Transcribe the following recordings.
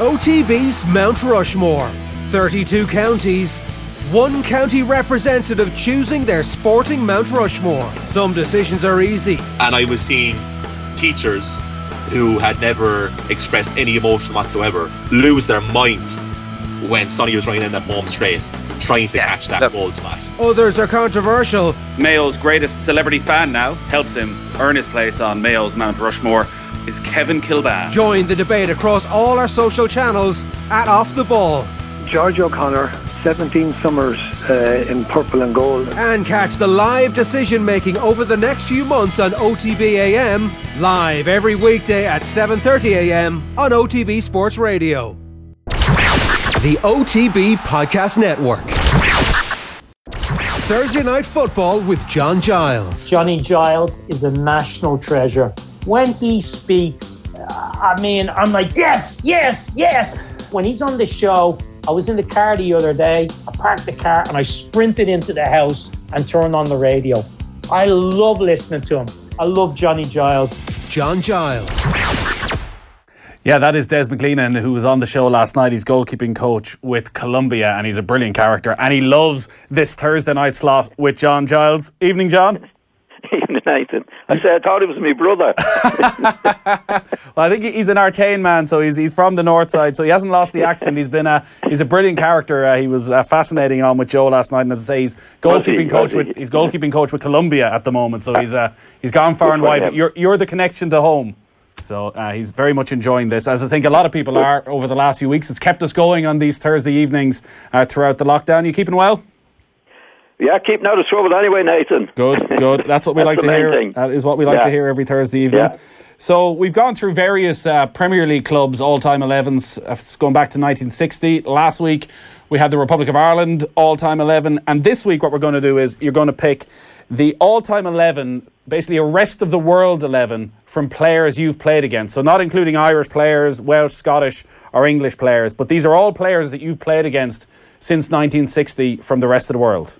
OTB's Mount Rushmore. 32 counties, one county representative choosing their sporting Mount Rushmore. Some decisions are easy. And I was seeing teachers who had never expressed any emotion whatsoever lose their mind when Sonny was running in that home straight, trying to catch that goal spot. Others are controversial. Mayo's greatest celebrity fan now helps him earn his place on Mayo's Mount Rushmore is Kevin Kilbane. Join the debate across all our social channels at Off the Ball. George O'Connor, 17 summers in purple and gold. And catch the live decision making over the next few months on OTB AM, live every weekday at 7:30 AM on OTB Sports Radio. The OTB Podcast Network. Thursday Night Football with John Giles. Johnny Giles is a national treasure. When he speaks, I'm like, yes, yes, yes. When he's on the show, I was in the car the other day, I parked the car and I sprinted into the house and turned on the radio. I love listening to him. I love Johnny Giles. John Giles. Yeah, that is Des McLeenan, who was on the show last night. He's goalkeeping coach with Columbia, and he's a brilliant character. And he loves this Thursday night slot with John Giles. Evening, John. Evening, Nathan. I thought it was my brother. Well, I think he's an Artane man, so he's from the north side, so he hasn't lost the accent. He's a brilliant character. He was fascinating on with Joe last night, and as I say, he's goalkeeping coach with Columbia at the moment. So he's gone far and wide. But you're the connection to home. So he's very much enjoying this, as I think a lot of people are over the last few weeks. It's kept us going on these Thursday evenings throughout the lockdown. You keeping well? Yeah, keeping out of trouble anyway, Nathan. Good. That's what we like to hear. That is what we like to hear every Thursday evening. Yeah. So we've gone through various Premier League clubs, all-time 11s, going back to 1960. Last week we had the Republic of Ireland all-time 11, and this week what we're going to do is you're going to pick the all-time 11, basically a rest of the world 11 from players you've played against. So not including Irish players, Welsh, Scottish or English players, but these are all players that you've played against since 1960 from the rest of the world.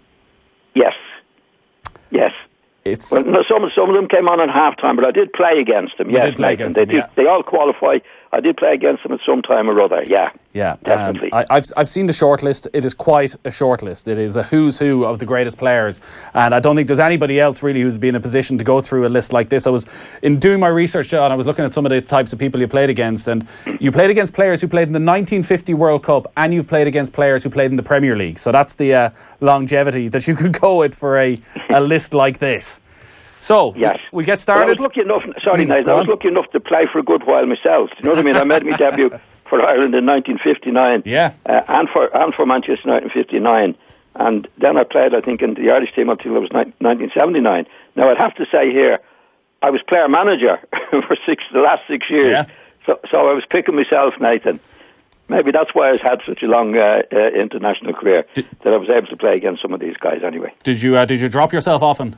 Yes. Well, no, some of them came on at half-time, but I did play against them. They all qualify. I did play against them at some time or other. Yeah, definitely. I've seen the shortlist. It is quite a shortlist. It is a who's who of the greatest players, and I don't think there's anybody else really who's been in a position to go through a list like this. I was in doing my research, John. I was looking at some of the types of people you played against, and you played against players who played in the 1950 World Cup, and you've played against players who played in the Premier League. So that's the longevity that you could go with for a list like this. So, yes. We get started. Well, I was lucky enough, Nathan, I was lucky enough to play for a good while myself. Do you know what I mean? I made my debut for Ireland in 1959, and for Manchester United in 59. And then I played, I think, in the Irish team until it was 1979. Now, I'd have to say here, I was player manager for the last 6 years. Yeah. So I was picking myself, Nathan. Maybe that's why I've had such a long international career, that I was able to play against some of these guys anyway. Did you drop yourself often?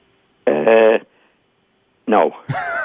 No.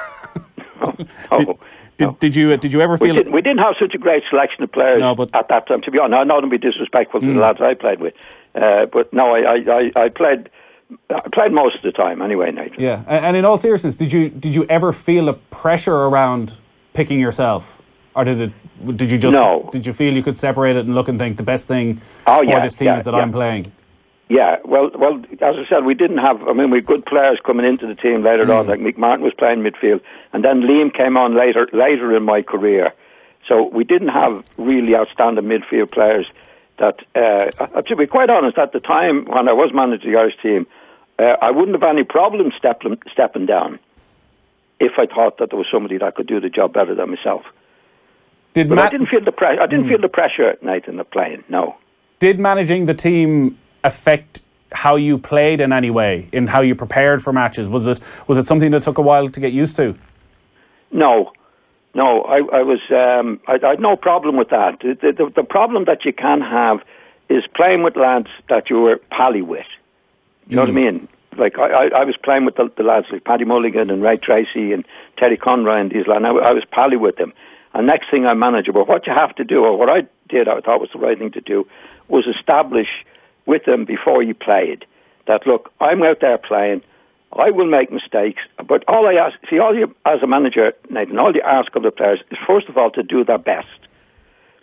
Did you ever feel we didn't have such a great selection of players at that time, to be honest. I don't be disrespectful to the lads I played with, but no, I played most of the time anyway, Nathan. Yeah, and in all seriousness, did you ever feel a pressure around picking yourself, or did you just did you feel you could separate it and look and think the best thing for this team is that I'm playing? Yeah, well, as I said, we didn't have. I mean, we had good players coming into the team later on. Like Mick Martin was playing midfield, and then Liam came on later in my career. So we didn't have really outstanding midfield players. That, to be quite honest, at the time when I was managing the Irish team, I wouldn't have any problem stepping down if I thought that there was somebody that could do the job better than myself. I didn't feel the pressure. I didn't feel the pressure, Nathan, of playing. No. Did managing the team affect how you played in any way, in how you prepared for matches? Was it something that took a while to get used to? No, I was. I had no problem with that. The problem that you can have is playing with lads that you were pally with. You know what I mean? Like I was playing with the lads like Paddy Mulligan and Ray Tracy and Terry Conroy and these lads. I was pally with them. And next thing I'm manager. But what you have to do, or what I did, I thought was the right thing to do, was establish with them before you played that, look, I'm out there playing, I will make mistakes, but all you as a manager, Nathan, all you ask of the players is first of all to do their best.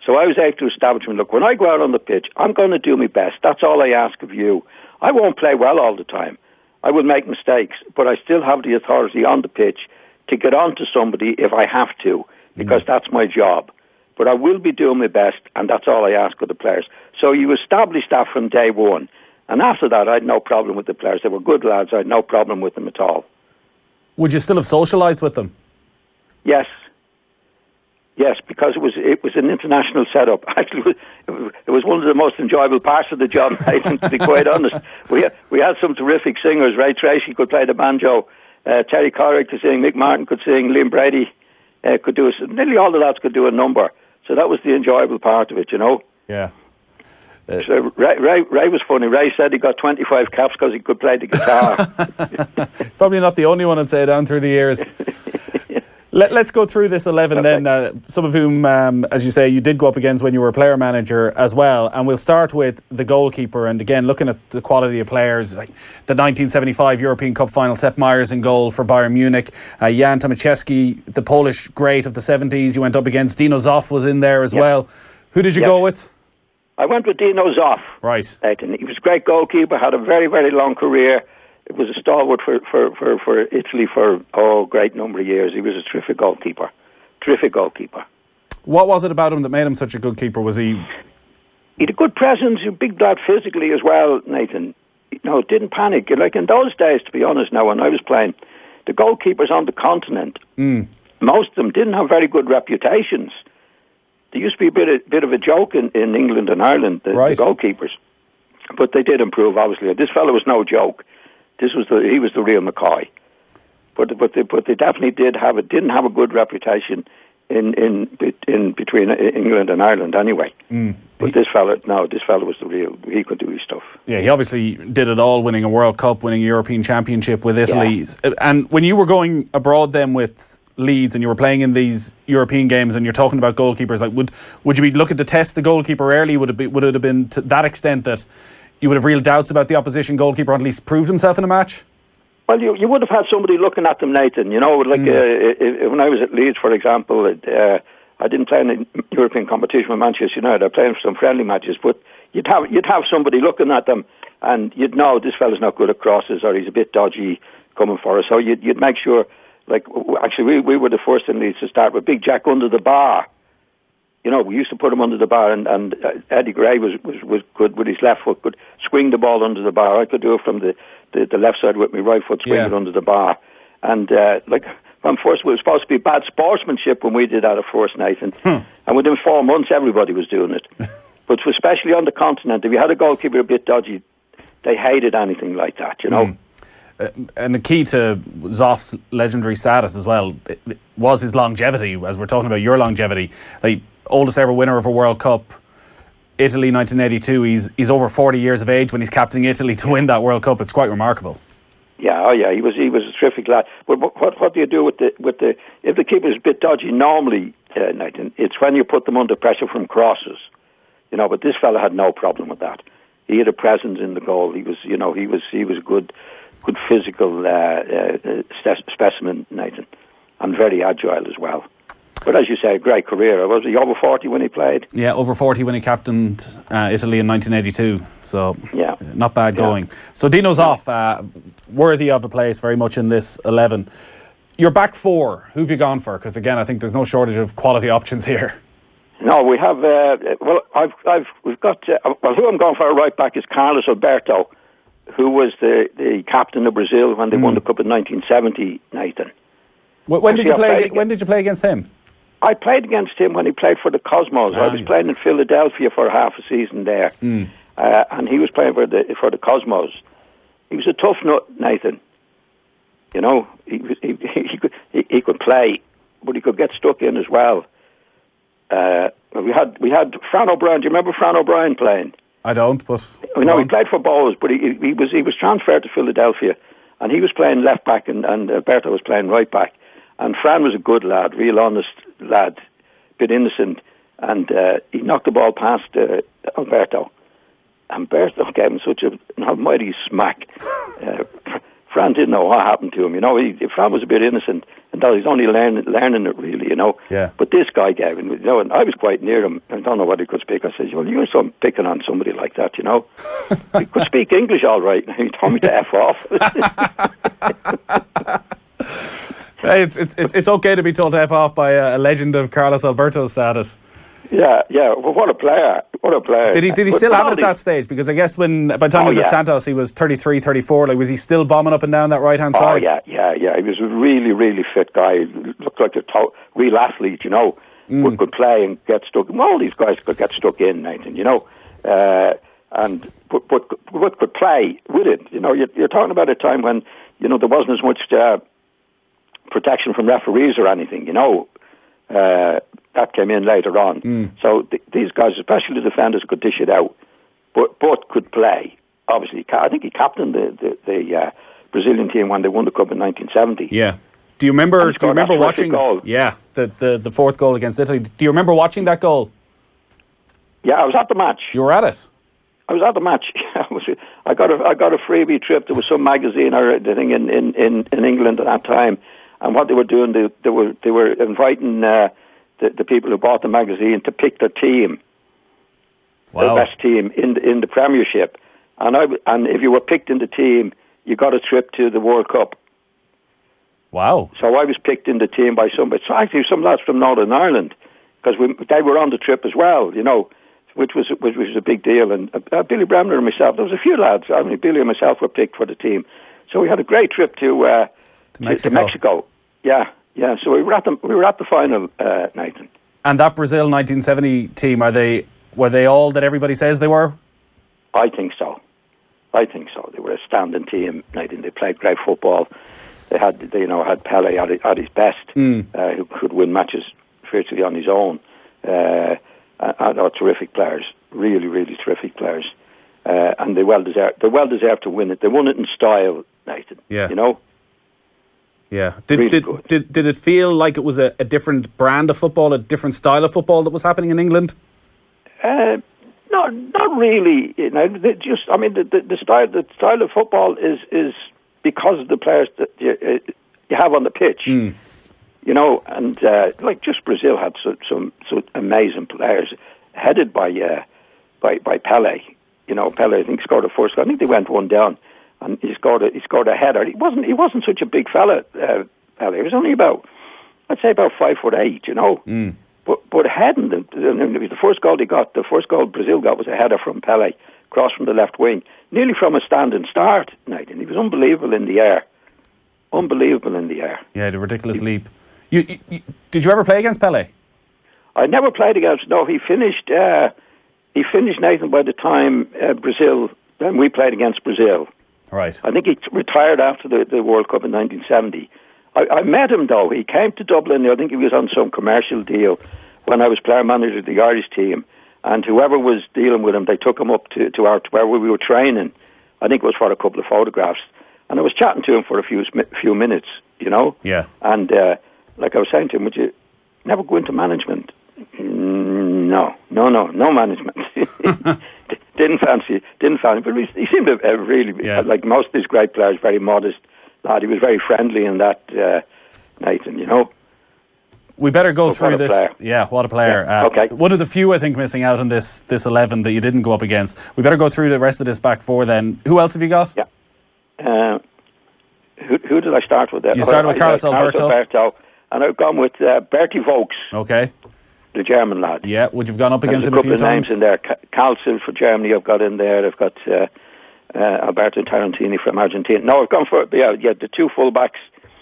So I was able to establish, look, when I go out on the pitch, I'm going to do my best. That's all I ask of you. I won't play well all the time. I will make mistakes, but I still have the authority on the pitch to get on to somebody if I have to, because that's my job. But I will be doing my best, and that's all I ask of the players. So you establish that from day one. And after that, I had no problem with the players. They were good lads. I had no problem with them at all. Would you still have socialised with them? Yes. Yes, because it was an international setup. Actually, it was one of the most enjoyable parts of the job, Nathan, to be quite honest. We had some terrific singers. Ray Tracy could play the banjo. Terry Corrigan could sing. Mick Martin could sing. Liam Brady could do nearly all the lads could do a number. So that was the enjoyable part of it, you know. Yeah. So Ray was funny. Ray said he got 25 caps because he could play the guitar. Probably not the only one, I'd say, down through the years. Let's go through this 11 then, some of whom, as you say, you did go up against when you were a player manager as well. And we'll start with the goalkeeper. And again, looking at the quality of players, like the 1975 European Cup final, Sepp Myers in goal for Bayern Munich. Jan Tomaszewski, the Polish great of the 70s, you went up against. Dino Zoff was in there as well. Who did you go with? I went with Dino Zoff. Right. He was a great goalkeeper, had a very, very long career. It was a stalwart for Italy for a great number of years. He was a terrific goalkeeper. What was it about him that made him such a good keeper? Was he? He had a good presence, a big lad physically as well, Nathan. Didn't panic. Like in those days, to be honest, now when I was playing, the goalkeepers on the continent, most of them didn't have very good reputations. There used to be a bit of a joke in England and Ireland, the goalkeepers. But they did improve, obviously. This fellow was no joke. He was the real McCoy, but they definitely didn't have a good reputation in between England and Ireland anyway. But this fella was the real. He could do his stuff. Yeah, he obviously did it all, winning a World Cup, winning a European Championship with Italy. Yeah. And when you were going abroad then with Leeds and you were playing in these European games and you're talking about goalkeepers, like would you be looking to test the goalkeeper early? Would it have been to that extent that you would have real doubts about the opposition goalkeeper, at least proved himself in a match? Well, you would have had somebody looking at them, Nathan. When I was at Leeds, for example, I didn't play in a European competition with Manchester United. I played in some friendly matches, but you'd have somebody looking at them, and you'd know this fella's not good at crosses, or he's a bit dodgy coming for us. So you'd make sure. Like actually, we were the first in Leeds to start with Big Jack under the bar. We used to put him under the bar, and Eddie Gray was good with his left foot, could swing the ball under the bar. I could do it from the left side with my right foot, swing it under the bar. And from first, it was supposed to be bad sportsmanship when we did that at first, Nathan. And within 4 months, everybody was doing it. But especially on the continent, if you had a goalkeeper a bit dodgy, they hated anything like that, And the key to Zoff's legendary status as well was his longevity, as we're talking about your longevity. Like, oldest ever winner of a World Cup, Italy 1982. He's over 40 years of age when he's captaining Italy to win that World Cup. It's quite remarkable. Yeah, he was a terrific lad. But what do you do with the if the keeper's a bit dodgy? Normally, Nathan, it's when you put them under pressure from crosses. But this fella had no problem with that. He had a presence in the goal. He was a good physical specimen, Nathan, and very agile as well. But as you say, a great career. Was he over 40 when he played? Yeah, over 40 when he captained Italy in 1982. So, not bad going. So, Dino Zoff, worthy of a place very much in this 11. Your back four, who have you gone for? Because, again, I think there's no shortage of quality options here. No, we have... we've got... who I'm going for right back is Carlos Alberto, who was the captain of Brazil when they won the Cup in 1970, Nathan. When did you play against him? I played against him when he played for the Cosmos. I was playing in Philadelphia for half a season there, and he was playing for the Cosmos. He was a tough nut, Nathan. He could play, but he could get stuck in as well. We had Fran O'Brien. Do you remember Fran O'Brien playing? I don't, but he played for Bowes, but he was transferred to Philadelphia, and he was playing left back, and Alberto was playing right back. And Fran was a good lad, real honest lad, bit innocent, and he knocked the ball past Alberto. Alberto gave him such an almighty smack. Fran didn't know what happened to him. Fran was a bit innocent, though he's only learning it really, you know. Yeah. But this guy, Gavin, you know, and I was quite near him. I don't know what he could speak. I said, well, you're picking on somebody like that, you know. He could speak English all right. He told me to F off. Hey, it's okay to be told to F off by a legend of Carlos Alberto's status. Yeah. Well, what a player. Did he still have it at that stage? Because I guess by the time he was at Santos, he was 33, 34. Like, was he still bombing up and down that right-hand side? Oh, yeah. He was a really, really fit guy. He looked like a real athlete, you know. Could play and get stuck. Well, all these guys could get stuck in, Nathan, you know. But could play with it. You know, you're talking about a time when, you know, there wasn't as much protection from referees or anything, you know. That came in later on. So these guys, especially the defenders, could dish it out, but could play. Obviously, I think he captained the Brazilian team when they won the cup in 1970. Yeah. Do you remember watching? Goal. Yeah, the fourth goal against Italy. Do you remember watching that goal? Yeah, I was at the match. You were at it. I was at the match. I got a freebie trip. There was some magazine or the thing in England at that time, and what they were doing, they were inviting the people who bought the magazine to pick their team, the best team in the Premiership, and if you were picked in the team, you got a trip to the World Cup. Wow! So I was picked in the team by somebody. So actually, some lads from Northern Ireland, because they were on the trip as well, you know, which was a big deal. And Billy Bremner and myself, there was a few lads. I mean, Billy and myself were picked for the team, so we had a great trip to Mexico. Yeah. So we were at the final, Nathan. And that Brazil 1970 team, were they all that everybody says they were? I think so. They were a standing team, Nathan. They played great football. They had Pelé at his best, who could win matches virtually on his own. Terrific players, really, really terrific players, and they well deserved to win it. They won it in style, Nathan. Yeah. You know. Yeah. Did it feel like it was a different brand of football, a different style of football that was happening in England? No, not really. You know, the style of football is because of the players that you have on the pitch. You know, and like just Brazil had some amazing players, headed by Pelé. You know, Pelé I think scored a first goal. I think they went one down. And he scored a header. He wasn't such a big fella, Pelé. He was only about 5'8", you know. But heading the first goal Brazil got was a header from Pelé, cross from the left wing, nearly from a standing start. Nathan, he was unbelievable in the air. Yeah, the ridiculous leap. Did you ever play against Pelé? I never played against. No, he finished. Nathan by the time Brazil. Then we played against Brazil. Right. I think he retired after the World Cup in 1970. I met him, though. He came to Dublin. I think he was on some commercial deal when I was player manager of the Irish team. And whoever was dealing with him, they took him up to where we were training. I think it was for a couple of photographs. And I was chatting to him for a few minutes, you know. Yeah. And like I was saying to him, would you never go into management? No management. Didn't fancy, but he seemed a really, like most of these great players, very modest lad. He was very friendly in that, Nathan, you know. We better go through this. Player. Yeah, what a player. Yeah, okay. One of the few, I think, missing out on this 11 that you didn't go up against. We better go through the rest of this back four then. Who else have you got? Yeah. Who did I start with there? You started with Carlos Alberto. And I've gone with Bertie Vogts. Okay. The German lad. Yeah, would you've gone up against him a few times? There's a couple of names in there. Calcic for Germany, I've got in there. I've got Alberto Tarantini from Argentina. No, I've gone for the two fullbacks,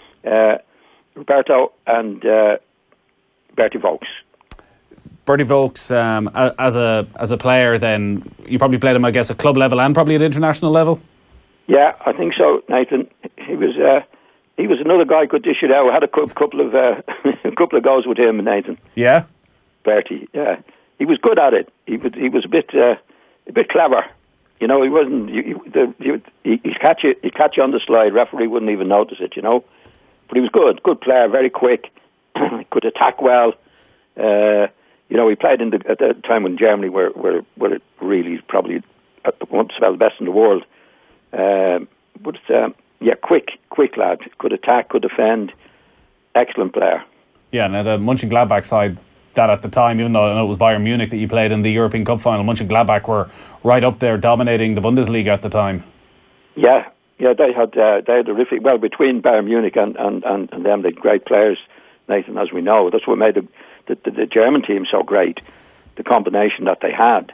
Roberto and Bertie Vogts. Bertie Vogts, as a player, then you probably played him, I guess, at club level and probably at international level. Yeah, I think so, Nathan. He was another guy who could dish it out. I had a couple of goals with him, Nathan. Yeah. Bertie, yeah, he was good at it. He was a bit clever, you know. He wasn't. He'd catch you on the slide. Referee wouldn't even notice it, you know. But he was good player, very quick, could attack well. You know, he played at the time when Germany were really probably one of the best in the world. But quick lad, could attack, could defend. excellent player. Yeah, and the Mönchengladbach side, that at the time, even though I know it was Bayern Munich that you played in the European Cup final, Mönchengladbach were right up there dominating the Bundesliga at the time. Yeah, they had terrific. Well, between Bayern Munich and them, they had great players, Nathan, as we know. That's what made the German team so great, the combination that they had.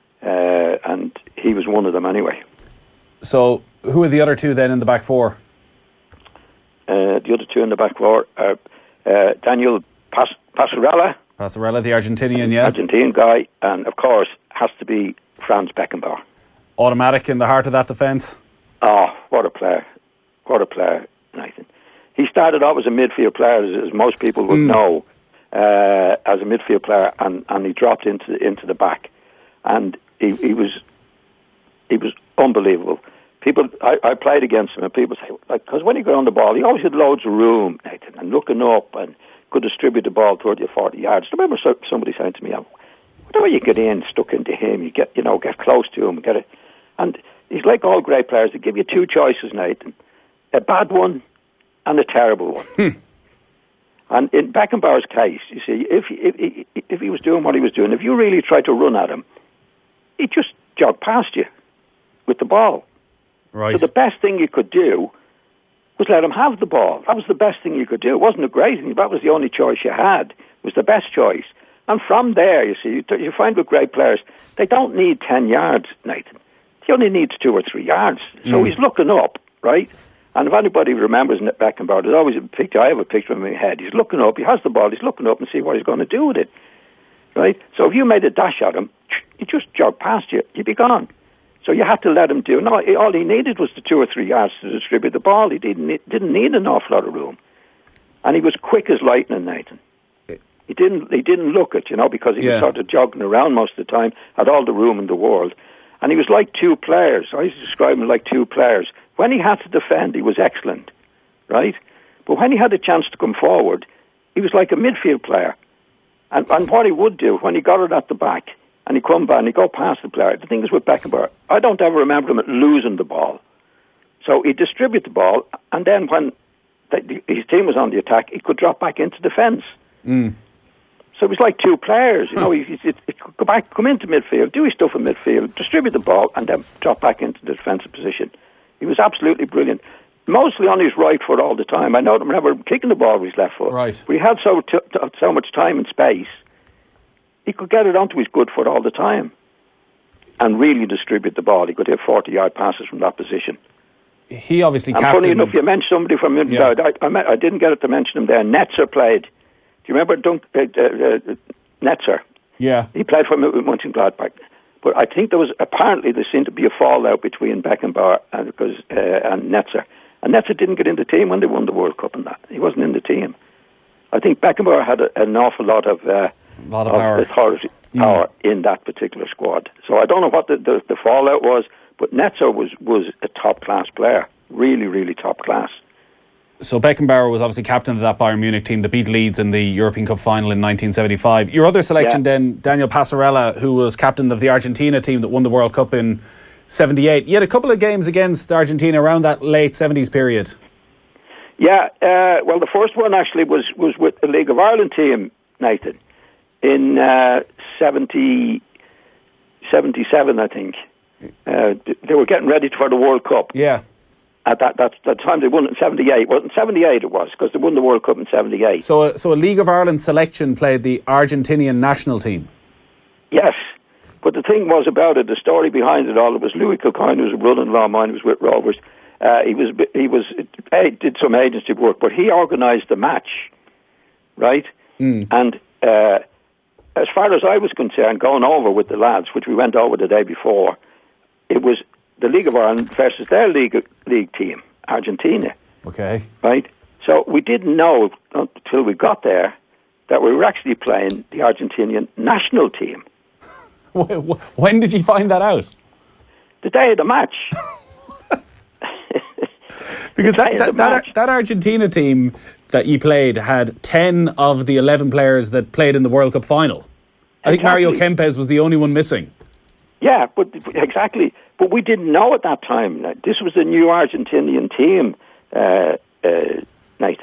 And he was one of them anyway. So, who are the other two then in the back four? The other two in the back four are Daniel Passarella. Passarella, the Argentinian, yeah. Argentine guy, and of course has to be Franz Beckenbauer. Automatic in the heart of that defence. Oh, what a player! What a player, Nathan. He started out as a midfield player, as most people would know, as a midfield player, and he dropped into the back, and he was unbelievable. People, I played against him, and people say, because when he got on the ball, he always had loads of room, Nathan, and looking up and could distribute the ball 30 or 40 yards. I remember somebody saying to me, whenever you get stuck into him, you get close to him, and he's like all great players. They give you two choices, Nathan, a bad one and a terrible one. And in Beckenbauer's case, you see, if he was doing what he was doing, if you really tried to run at him, he'd just jog past you with the ball. Right. So the best thing you could do was let him have the ball. That was the best thing you could do. It wasn't a great thing. That was the only choice you had. It was the best choice. And from there, you see, you find with great players, they don't need 10 yards, Nathan. He only needs 2 or 3 yards. So he's looking up, right? And if anybody remembers Beckenbauer, there's always a picture. I have a picture in my head. He's looking up. He has the ball. He's looking up and see what he's going to do with it, right? So if you made a dash at him, he'd just jog past you. You'd be gone. So you had to let him do. No, all he needed was the 2 or 3 yards to distribute the ball. He didn't need an awful lot of room, and he was quick as lightning, Nathan. He didn't look it, because he was sort of jogging around most of the time, had all the room in the world, and he was like two players. I used to describe him like two players. When he had to defend, he was excellent, right? But when he had a chance to come forward, he was like a midfield player, and what he would do when he got it at the back. And he'd come by and he'd go past the player. The thing is with Beckenbauer, I don't ever remember him losing the ball. So he'd distribute the ball, and then when his team was on the attack, he could drop back into defence. So it was like two players. He could go back, come into midfield, do his stuff in midfield, distribute the ball, and then drop back into the defensive position. He was absolutely brilliant. Mostly on his right foot all the time. I remember him kicking the ball with his left foot. Right. But he had so much time and space. He could get it onto his good foot all the time and really distribute the ball. He could hit 40-yard passes from that position. He obviously captained... funny enough, you mentioned somebody from inside. Yeah. I didn't get it to mention him there. Netzer played. Do you remember Netzer? Yeah. He played for Mönchengladbach. But I think there seemed to be a fallout between Beckenbauer and Netzer. And Netzer didn't get in the team when they won the World Cup and that. He wasn't in the team. I think Beckenbauer had an awful lot of power in that particular squad. So I don't know what the fallout was, but Netzer was a top-class player. Really, really top class. So Beckenbauer was obviously captain of that Bayern Munich team that beat Leeds in the European Cup final in 1975. Your other selection then, Daniel Passarella, who was captain of the Argentina team that won the World Cup in 78. You had a couple of games against Argentina around that late 70s period. Yeah, well, the first one actually was with the League of Ireland team, Nathan, in 77, I think. They were getting ready for the World Cup. Yeah. At that time they won it in 78. Well, in 78 it was, because they won the World Cup in 78. So a League of Ireland selection played the Argentinian national team? Yes. But the thing was about it, the story behind it all, it was Louis Kilcoyne, who was a brother-in-law of mine, who was with Rovers. He did some agency work, but he organised the match, right? And as far as I was concerned, going over with the lads, which we went over the day before, it was the League of Ireland versus their league team, Argentina. Okay. Right? So we didn't know until we got there that we were actually playing the Argentinian national team. When did you find that out? The day of the match. Because that Argentina team that you played had 10 of the 11 players that played in the World Cup final. I think Mario Kempes was the only one missing. Yeah, but exactly. But we didn't know at that time. This was the new Argentinian team, Nathan.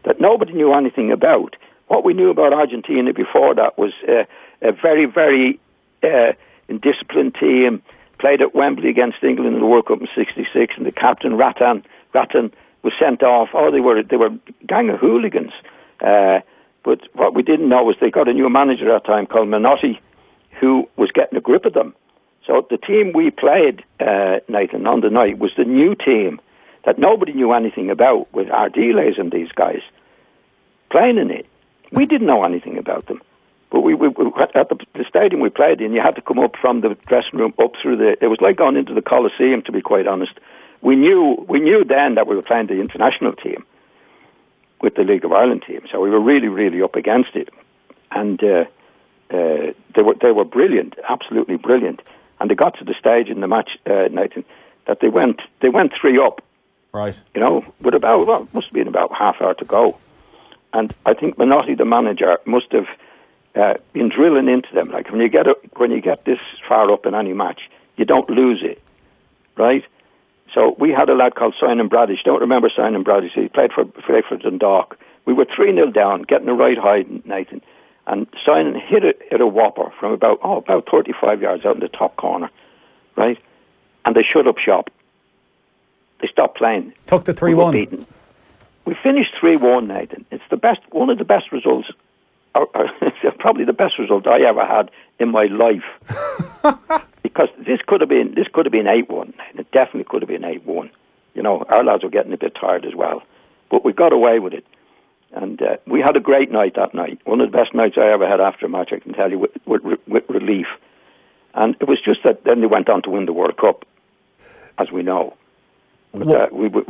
that nobody knew anything about. What we knew about Argentina before that was a very, very indisciplined team, played at Wembley against England in the World Cup in '66, and the captain, Rattan, was sent off. Oh, they were a gang of hooligans. But what we didn't know was they got a new manager at that time called Menotti, who was getting a grip of them. So the team we played, Nathan, on the night was the new team that nobody knew anything about, with Ardiles and these guys playing in it. We didn't know anything about them. But we at the stadium we played in, you had to come up from the dressing room up through it was like going into the Coliseum, to be quite honest. We knew then that we were playing the international team with the League of Ireland team, so we were really, really up against it. And they were brilliant, absolutely brilliant. And they got to the stage in the match, Nathan, that they went 3 up. Right. You know, with it must have been about half hour to go. And I think Menotti, the manager, must have been drilling into them. Like when you get this far up in any match, you don't lose it, right? So we had a lad called Simon Bradish. Don't remember Simon Bradish? He played for Dundalk. We were 3-0 down, getting a right high, Nathan, and Simon hit a whopper from about 35 yards out in the top corner, right? And they shut up shop. They stopped playing. Took the 3-1. We finished 3-1, Nathan. It's one of the best results, probably the best result I ever had in my life. Because this could have been 8-1. It definitely could have been 8-1. You know, our lads were getting a bit tired as well, but we got away with it, and we had a great night that night. One of the best nights I ever had after a match, I can tell you, with relief. And it was just that then they went on to win the World Cup, as we know. But it was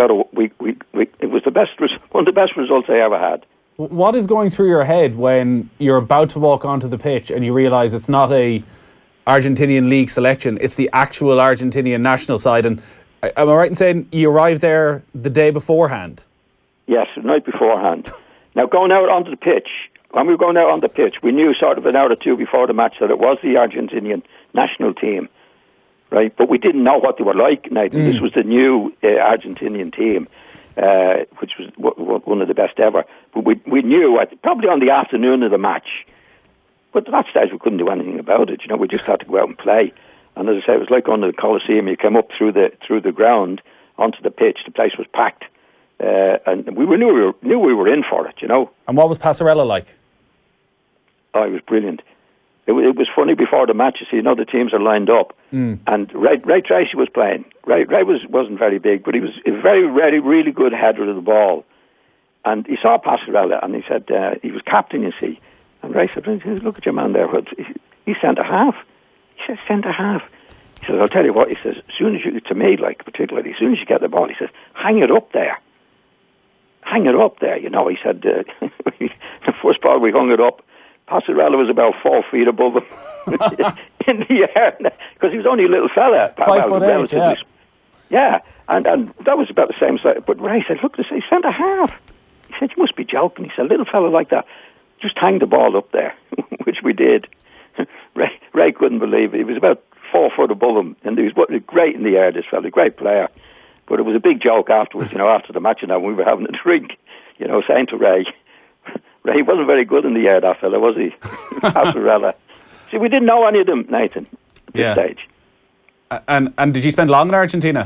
one of the best results I ever had. What is going through your head when you're about to walk onto the pitch and you realise it's not a Argentinian league selection, it's the actual Argentinian national side? And am I right in saying you arrived there the day beforehand? Yes, the night beforehand. Now, going out onto the pitch, when we were going out on the pitch, we knew sort of an hour or two before the match that it was the Argentinian national team, right? But we didn't know what they were like, Nathan. This was the new Argentinian team, which was one of the best ever. But we knew, probably on the afternoon of the match, but at that stage we couldn't do anything about it. You know, we just had to go out and play. And as I say, it was like going to the Coliseum. You came up through the ground onto the pitch. The place was packed, and we knew we were in for it. You know. And what was Passarella like? Oh, he was brilliant. It was funny before the match. You see, the teams are lined up, and Ray Tracy was playing. Ray wasn't very big, but he was a very, very, really good header of the ball. And he saw Passarella, and he said he was captain. You see. And Ray said, "Look at your man there. He's centre-half." He said, "Centre-half." He says, "I'll tell you what," he says, "as soon as you, to me, like, particularly, as soon as you get the ball," he says, "hang it up there. Hang it up there." You know, he said, the first ball we hung it up, Passarella was about 4 feet above him in the air, because he was only a little fella. 5'8", yeah. And that was about the same size. But Ray said, "Look, this is centre-half." He said, "You must be joking." He said, "A little fella like that, just hang the ball up there," which we did. Ray couldn't believe it. He was about 4 foot above him, and he was great in the air, this fella, great player. But it was a big joke afterwards, after the match, when we were having a drink, saying to Ray, he wasn't very good in the air, that fella, was he? Passarella. See, we didn't know any of them, Nathan, at this stage. And did you spend long in Argentina?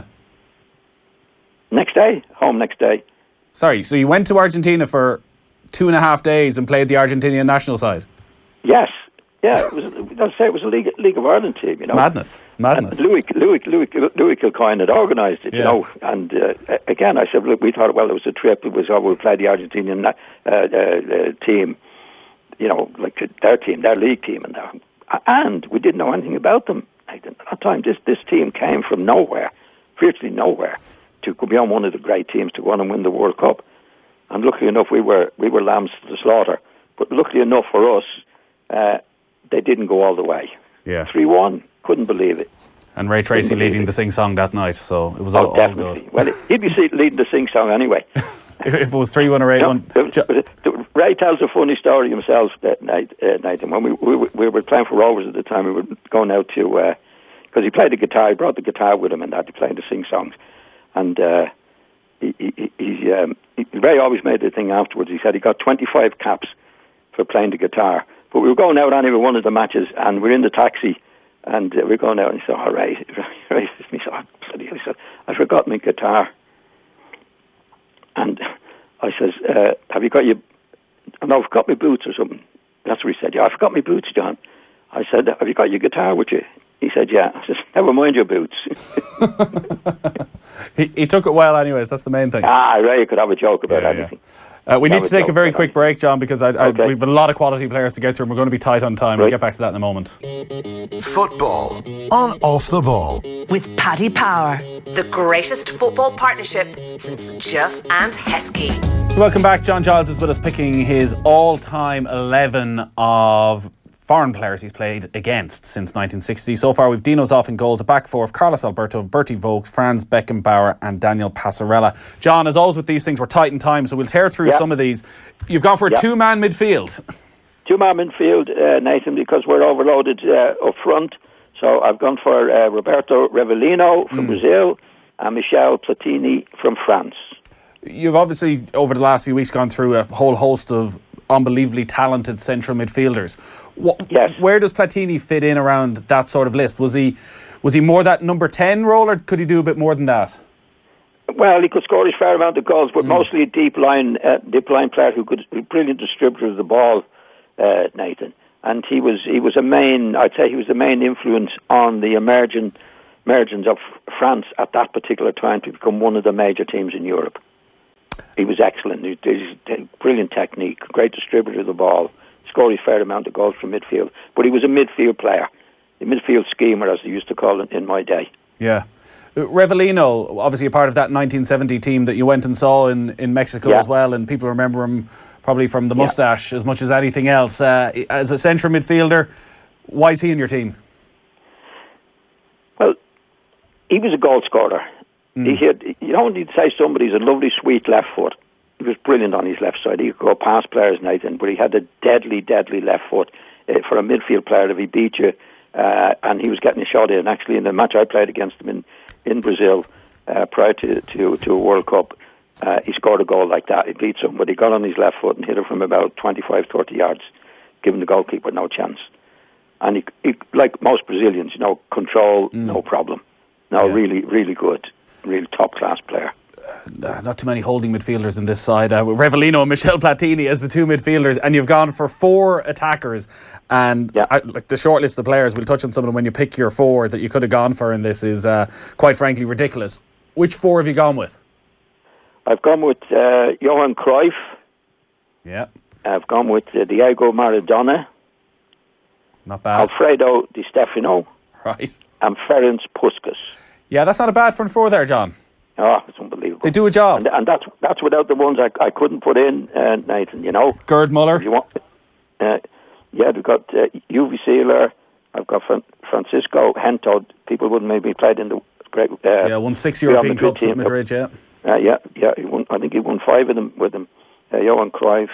Home next day. Sorry, so you went to Argentina for 2.5 days and played the Argentinian national side? Yes. Yeah, it was a League of Ireland team, Madness. And Louis Kilcoyne had organised it, And again, I said, look, we thought, well, it was a trip. It was, we'll play the Argentinian team, like their team, their league team, and we didn't know anything about them. At that time, this team came from nowhere, virtually nowhere, to be on one of the great teams to go on and win the World Cup. And luckily enough, we were lambs to the slaughter. But luckily enough for us, they didn't go all the way. Yeah. 3-1, couldn't believe it. And Ray Tracy leading the sing-song that night, so it was all good. Well, he'd be leading the sing-song anyway. If it was 3-1 or 8-1. Ray tells a funny story himself that night, and when we were playing for Rovers at the time, we were going out to, because he played the guitar, he brought the guitar with him and that, he played the sing-songs. And Ray always made the thing afterwards. He said he got 25 caps for playing the guitar. But we were going out anyway, one of the matches, and we're in the taxi, and we're going out, and he said, "Oh, Ray," Ray says to me, he said, "I forgot my guitar." And I says, "Have you got your? No, I've got my boots or something." That's what he said. "Yeah, I forgot my boots, John." I said, "Have you got your guitar with you?" He said, "Yeah." I said, "Never mind your boots." he took it well anyways, that's the main thing. Ray could have a joke about anything. We need to take a very quick break, John, because we've a lot of quality players to get through and we're going to be tight on time. We'll get back to that in a moment. Football on Off the Ball. With Paddy Power, the greatest football partnership since Duff and Heskey. Welcome back. John Giles is with us picking his all-time 11 of foreign players he's played against since 1960. So far, we've Dino Zoff in goal, a back four of Carlos Alberto, Bertie Vogts, Franz Beckenbauer and Daniel Passarella. John, as always with these things, we're tight in time, so we'll tear through some of these. You've gone for a two-man midfield. Two-man midfield, Nathan, because we're overloaded up front. So I've gone for Roberto Revellino from Brazil and Michel Platini from France. You've obviously, over the last few weeks, gone through a whole host of unbelievably talented central midfielders. Yes. Where does Platini fit in around that sort of list? Was he more that number 10 role, or could he do a bit more than that? Well, he could score his fair amount of goals, but mostly a deep line player who could be a brilliant distributor of the ball, Nathan. And he was a main, I'd say he was the main influence on the emergence of France at that particular time to become one of the major teams in Europe. He was excellent. He had brilliant technique, great distributor of the ball, scored his fair amount of goals from midfield. But he was a midfield player, a midfield schemer, as they used to call it in my day. Yeah. Revellino, obviously a part of that 1970 team that you went and saw in Mexico as well, and people remember him probably from the moustache as much as anything else. As a central midfielder, why is he in your team? Well, he was a goal scorer. He had, you don't need to say somebody's a lovely, sweet left foot. He was brilliant on his left side. He could go past players, Nathan, but he had a deadly, deadly left foot for a midfield player. If he beat you, and he was getting a shot in. Actually, in the match I played against him in Brazil prior to a World Cup, he scored a goal like that. He beat somebody, got on his left foot and hit it from about 25, 30 yards, giving the goalkeeper no chance. And he like most Brazilians, control, no problem. Really, really good. Really top-class player. Not too many holding midfielders in this side. Revellino and Michel Platini as the two midfielders, and you've gone for four attackers. And like the short list of players, we'll touch on some of them when you pick your four that you could have gone for in this is quite frankly ridiculous. Which four have you gone with? I've gone with Johan Cruyff. Yeah. I've gone with Diego Maradona. Not bad. Alfredo Di Stefano. Right. And Ferenc Puskas. Yeah, that's not a bad front four there, John. Oh, it's unbelievable. They do a job. And that's without the ones I couldn't put in, Nathan, Gerd Muller. We've got Uwe Seeler. I've got Francisco Gento. People wouldn't maybe played in the great... won 6 European Cups with Madrid, He won, I think he won 5 of them with him. Johan Cruyff,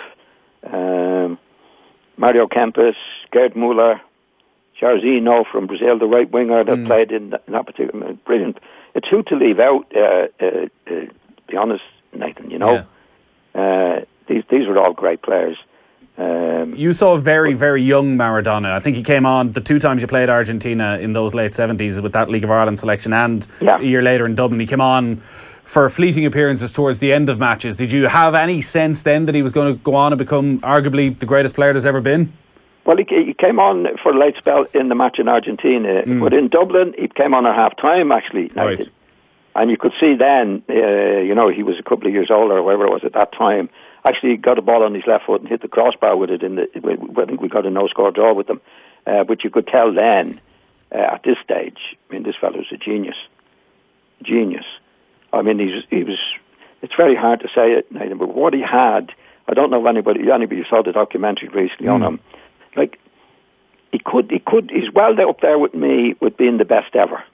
Mario Kempes, Gerd Muller, Jairzinho from Brazil, the right winger that played in that particular... Brilliant. It's who to leave out, be honest, Nathan, These were all great players. You saw a very, very young Maradona. I think he came on the 2 times you played Argentina in those late 70s with that League of Ireland selection, and a year later in Dublin. He came on for fleeting appearances towards the end of matches. Did you have any sense then that he was going to go on and become arguably the greatest player there's ever been? Well, he came on for a late spell in the match in Argentina, but in Dublin he came on at half time actually. Right. And you could see then, he was a couple of years older or whatever it was at that time. Actually, he got a ball on his left foot and hit the crossbar with it. I think we got a no-score draw with them. But you could tell then, at this stage, this fellow was a genius. Genius. I mean, he was. It's very hard to say it, Nathan, but what he had, I don't know if anybody saw the documentary recently on him. Like, he's well up there with me with being the best ever.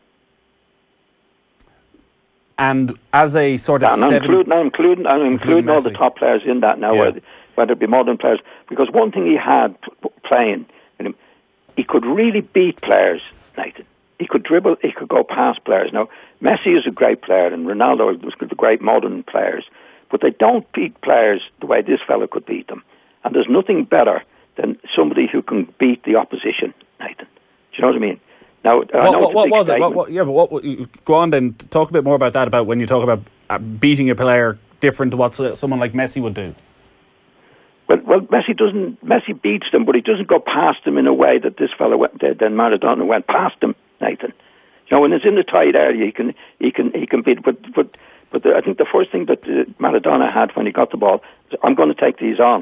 And as a sort of... I'm including all the top players in that now, whether it be modern players. Because one thing he had playing, he could really beat players, Nathan. He could dribble, he could go past players. Now, Messi is a great player, and Ronaldo was the great modern players. but they don't beat players the way this fella could beat them. And there's nothing better than somebody who can beat the opposition, Nathan. Do you know what I mean? Now, what was it? Go on then. Talk a bit more about that. About when you talk about beating a player different to what someone like Messi would do. Well, Messi beats them, but he doesn't go past them in a way that this fellow then Maradona went past them, Nathan. You know, when it's in the tight area, he can beat. But I think the first thing that Maradona had when he got the ball is, I'm going to take these on.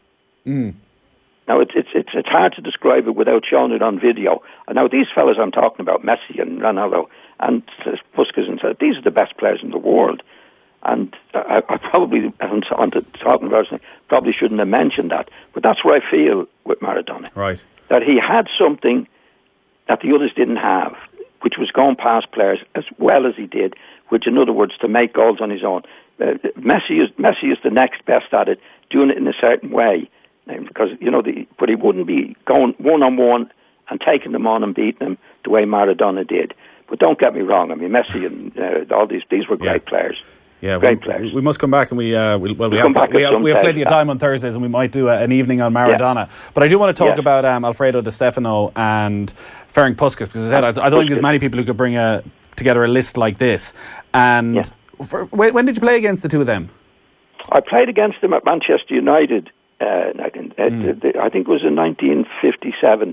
Now it's hard to describe it without showing it on video. Now these fellas I'm talking about, Messi and Ronaldo and Puskas, and so these are the best players in the world. And I probably, talking about it, probably shouldn't have mentioned that. But that's what I feel with Maradona. Right. That he had something that the others didn't have, which was going past players as well as he did, which, in other words, to make goals on his own. Messi is the next best at it, doing it in a certain way. Because, but he wouldn't be going one-on-one and taking them on and beating them the way Maradona did. But don't get me wrong, I mean, Messi and all these were great players. Yeah, great players. We must come back, and we have plenty of time on Thursdays, and we might do an evening on Maradona. Yeah. But I do want to talk about Alfredo Di Stefano and Ferenc Puskas, because I don't think there's many people who could bring together a list like this. And when did you play against the two of them? I played against them at Manchester United. I think it was in 1957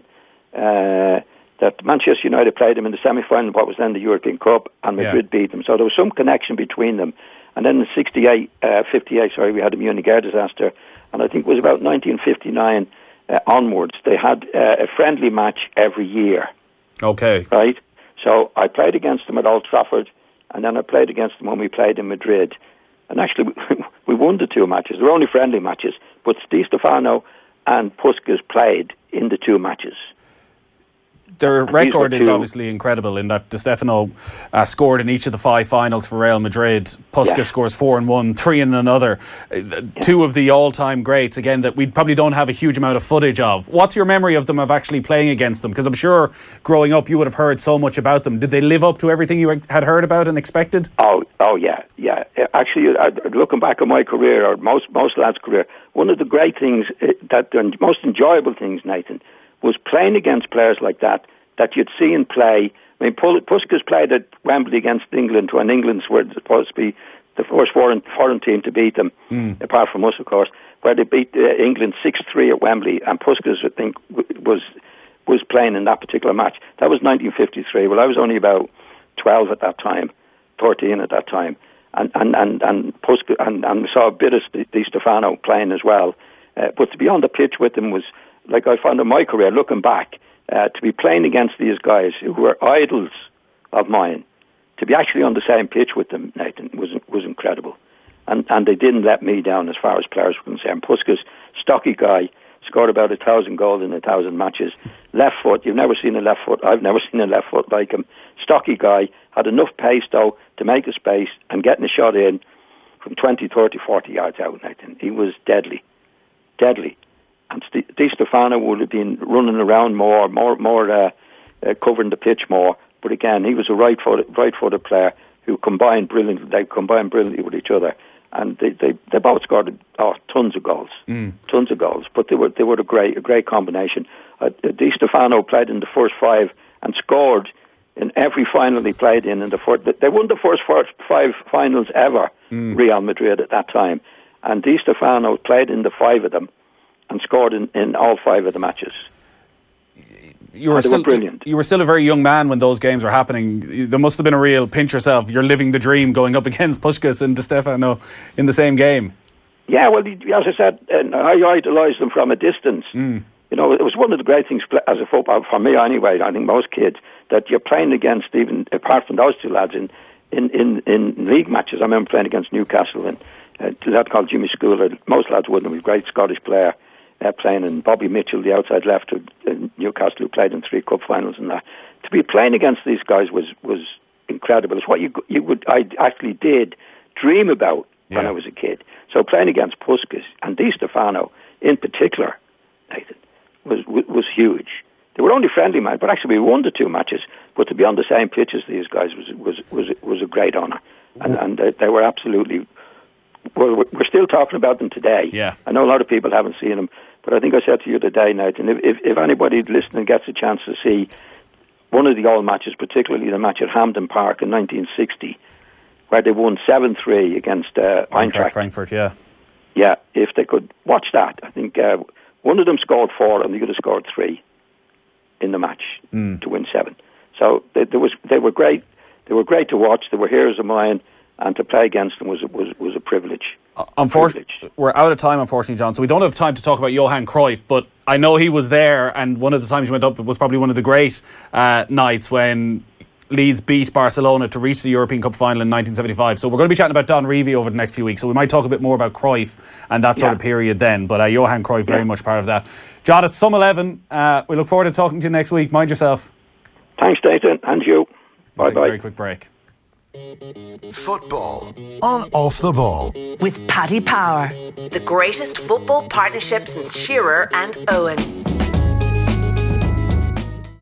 that Manchester United played them in the semi-final of what was then the European Cup, and Madrid beat them. So there was some connection between them. And then in 58, we had the Munich air disaster, and I think it was about 1959 onwards. They had a friendly match every year. Okay. Right? So I played against them at Old Trafford, and then I played against them when we played in Madrid. And actually, we won the two matches. They were only friendly matches, but Di Stefano and Puskas played in the two matches. Their record is obviously incredible in that Di Stefano scored in each of the 5 finals for Real Madrid. Puskas scores 4 in one, 3 in another. Two of the all-time greats, again, that we probably don't have a huge amount of footage of. What's your memory of them, of actually playing against them? Because I'm sure growing up you would have heard so much about them. Did they live up to everything you had heard about and expected? Oh yeah. Actually, looking back at my career, or most lads' career, one of the great things, the most enjoyable things, Nathan, was playing against players like that you'd see in play. I mean, Puskas played at Wembley against England when England were supposed to be the first foreign team to beat them, apart from us, of course, where they beat England 6-3 at Wembley, and Puskas, I think, was playing in that particular match. That was 1953. Well, I was only about 12 at that time, 13 at that time, and Puskas, and saw a bit of Di Stefano playing as well. But to be on the pitch with him was, like I found in my career, looking back, to be playing against these guys who were idols of mine, to be actually on the same pitch with them, Nathan, was incredible. And they didn't let me down as far as players were concerned. Puskas, stocky guy, scored about 1,000 goals in 1,000 matches. Left foot, you've never seen a left foot. I've never seen a left foot like him. Stocky guy, had enough pace though to make a space and getting a shot in from 20, 30, 40 yards out, Nathan. He was deadly. And Di Stefano would have been running around more, covering the pitch more. But again, he was a right-footed player who combined brilliantly. They combined brilliantly with each other, and they both scored tons of goals. But they were a great combination. Di Stefano played in the first 5 and scored in every final he played in. They won the first 5 finals ever, Real Madrid at that time, and Di Stefano played in the 5 of them and scored in all 5 of the matches. You were brilliant. You were still a very young man when those games were happening. There must have been a real pinch yourself. You're living the dream going up against Puskas and Di Stefano in the same game. Yeah, well, as I said, I idolised them from a distance. You know, it was one of the great things as a football, for me anyway, I think most kids, that you're playing against, even apart from those two lads, in league matches. I remember playing against Newcastle and a lad called Jimmy Schooler. Most lads wouldn't. He was a great Scottish player. Playing, and Bobby Mitchell, the outside left of Newcastle, who played in 3 cup finals and that. To be playing against these guys was incredible. It's what I actually did dream about when I was a kid. So playing against Puskas and Di Stefano in particular, Nathan, was huge. They were only friendly matches, but actually we won the 2 matches. But to be on the same pitch as these guys was a great honour, and they were absolutely well, we're still talking about them today. Yeah. I know a lot of people haven't seen them, but I think I said to you today, Nathan, if anybody listening gets a chance to see one of the old matches, particularly the match at Hampden Park in 1960, where they won 7-3 against Eintracht Frankfurt, yeah. Yeah, if they could watch that, I think one of them scored 4 and the other scored 3 in the match to win 7. So they were great. They were great to watch. They were heroes of mine, and to play against them was a privilege. Unfortunately, we're out of time, unfortunately, John. So we don't have time to talk about Johan Cruyff, but I know he was there, and one of the times he went up, it was probably one of the great nights when Leeds beat Barcelona to reach the European Cup final in 1975. So we're going to be chatting about Don Revie over the next few weeks. So we might talk a bit more about Cruyff and that sort of period then. But Johan Cruyff, very much part of that. John, it's Sum 11. We look forward to talking to you next week. Mind yourself. Thanks, Nathan, and you. Bye-bye. Take a very quick break. Football on Off the Ball. With Paddy Power. The greatest football partnership since Shearer and Owen.